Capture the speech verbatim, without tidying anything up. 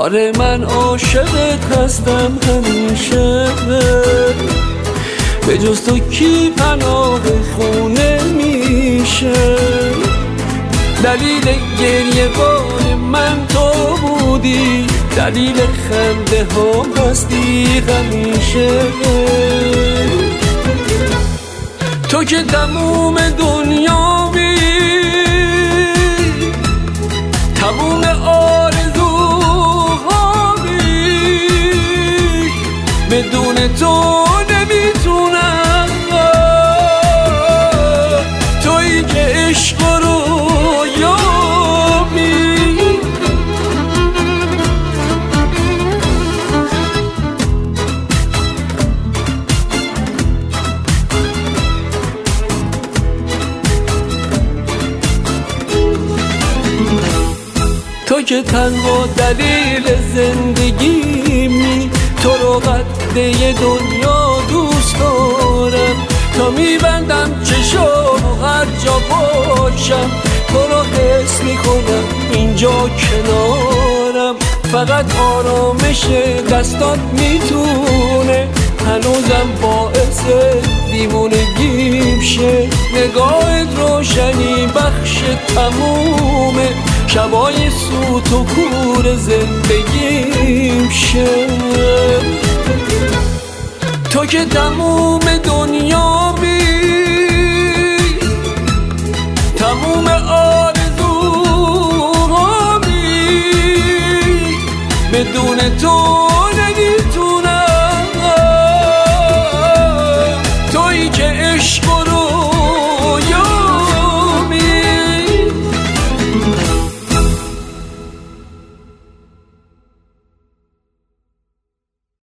آره من عاشقت هستم همیشه، به جز تو کی پناه خونه میشه؟ دلیل گریه بار من تو بودی، دلیل خنده ها هستی همیشه. تو که تموم دنیامی، تموم آرزوهامی، بدون تو نمیتونم. تویی که عشق رو یامی، تو که تنها دلیل زندگیمی، تو رو قده دنیا دوست دارم. تا میبندم چشام هر جا باشم، تو رو حس میکنم اینجا کنارم. فقط آرامش دستات میتونه هنوزم باعث دیوونگیم شه. نگاهت روشنی بخش تمومه، شبای سوت و کور زندگیم شه. تو که تموم دنیامی، تموم آرزوهامی، بدون تو نمیتونم. تویی که عشق رو یاد